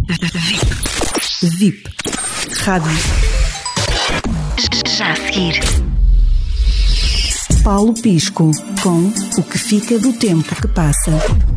VIP. Rádio. Já a seguir. Paulo Pisco, com O que fica do tempo que passa.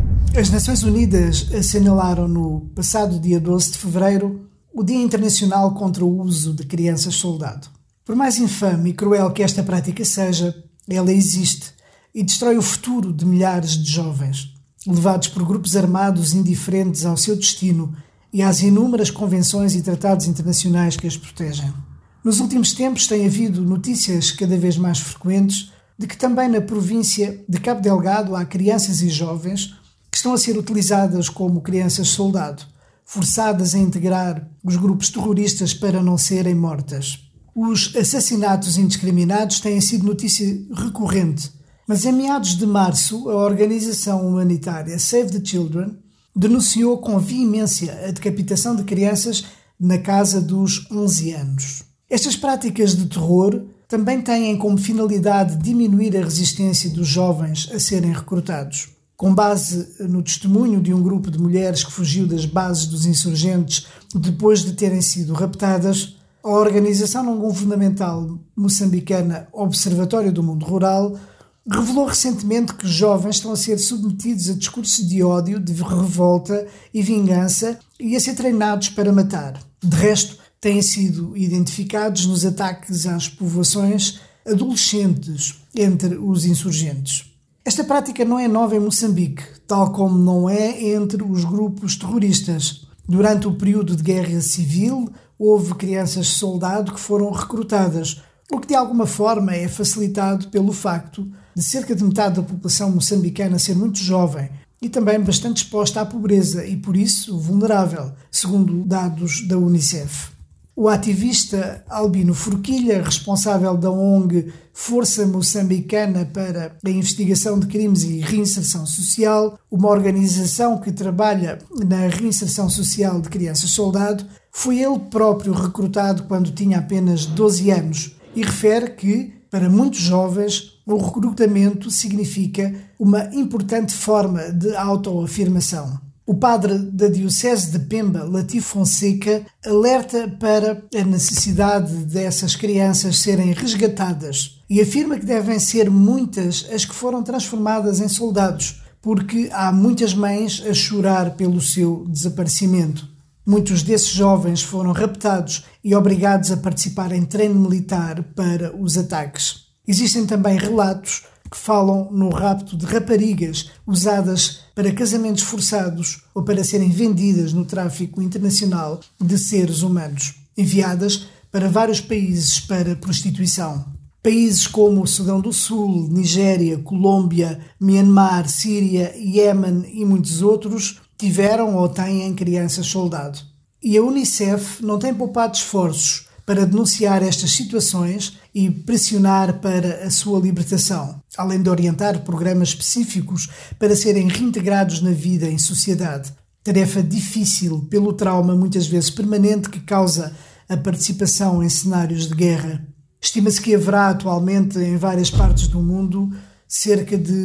As Nações Unidas assinalaram no passado dia 12 de fevereiro o Dia Internacional contra o Uso de Crianças-Soldado. Por mais infame e cruel que esta prática seja, ela existe e destrói o futuro de milhares de jovens, levados por grupos armados indiferentes ao seu destino e às inúmeras convenções e tratados internacionais que as protegem. Nos últimos tempos tem havido notícias cada vez mais frequentes de que também na província de Cabo Delgado há crianças e jovens que estão a ser utilizadas como crianças-soldado, forçadas a integrar os grupos terroristas para não serem mortas. Os assassinatos indiscriminados têm sido notícia recorrente, mas em meados de março a organização humanitária Save the Children denunciou com veemência a decapitação de crianças na casa dos 11 anos. Estas práticas de terror também têm como finalidade diminuir a resistência dos jovens a serem recrutados. Com base no testemunho de um grupo de mulheres que fugiu das bases dos insurgentes depois de terem sido raptadas, a organização não-governamental moçambicana Observatório do Mundo Rural revelou recentemente que jovens estão a ser submetidos a discursos de ódio, de revolta e vingança e a ser treinados para matar. De resto, têm sido identificados nos ataques às povoações adolescentes entre os insurgentes. Esta prática não é nova em Moçambique, tal como não é entre os grupos terroristas. Durante o período de guerra civil, houve crianças-soldado que foram recrutadas, o que de alguma forma é facilitado pelo facto de cerca de metade da população moçambicana ser muito jovem e também bastante exposta à pobreza e, por isso, vulnerável, segundo dados da Unicef. O ativista Albino Forquilha, responsável da ONG Força Moçambicana para a Investigação de Crimes e Reinserção Social, uma organização que trabalha na reinserção social de crianças-soldado, foi ele próprio recrutado quando tinha apenas 12 anos e refere que, para muitos jovens, o recrutamento significa uma importante forma de autoafirmação. O padre da Diocese de Pemba, Latif Fonseca, alerta para a necessidade dessas crianças serem resgatadas e afirma que devem ser muitas as que foram transformadas em soldados, porque há muitas mães a chorar pelo seu desaparecimento. Muitos desses jovens foram raptados e obrigados a participar em treino militar para os ataques. Existem também relatos que falam no rapto de raparigas usadas para casamentos forçados ou para serem vendidas no tráfico internacional de seres humanos, enviadas para vários países para prostituição. Países como o Sudão do Sul, Nigéria, Colômbia, Myanmar, Síria, Iémen e muitos outros tiveram ou têm crianças-soldado. E a Unicef não tem poupado esforços para denunciar estas situações e pressionar para a sua libertação, além de orientar programas específicos para serem reintegrados na vida em sociedade. Tarefa difícil pelo trauma muitas vezes permanente que causa a participação em cenários de guerra. Estima-se que haverá atualmente em várias partes do mundo cerca de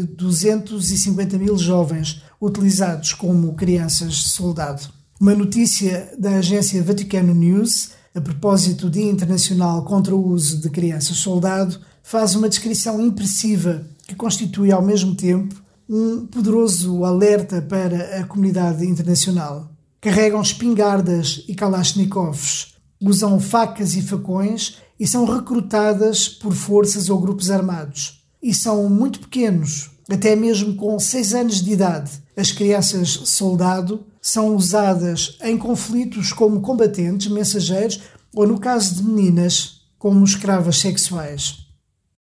250 mil jovens utilizados como crianças-soldado. Uma notícia da agência Vaticano News, a propósito do Dia Internacional contra o Uso de Crianças-Soldado, faz uma descrição impressiva que constitui ao mesmo tempo um poderoso alerta para a comunidade internacional. Carregam espingardas e kalashnikovs, usam facas e facões e são recrutadas por forças ou grupos armados. E são muito pequenos, até mesmo com 6 anos de idade. As crianças-soldado são usadas em conflitos como combatentes, mensageiros ou, no caso de meninas, como escravas sexuais.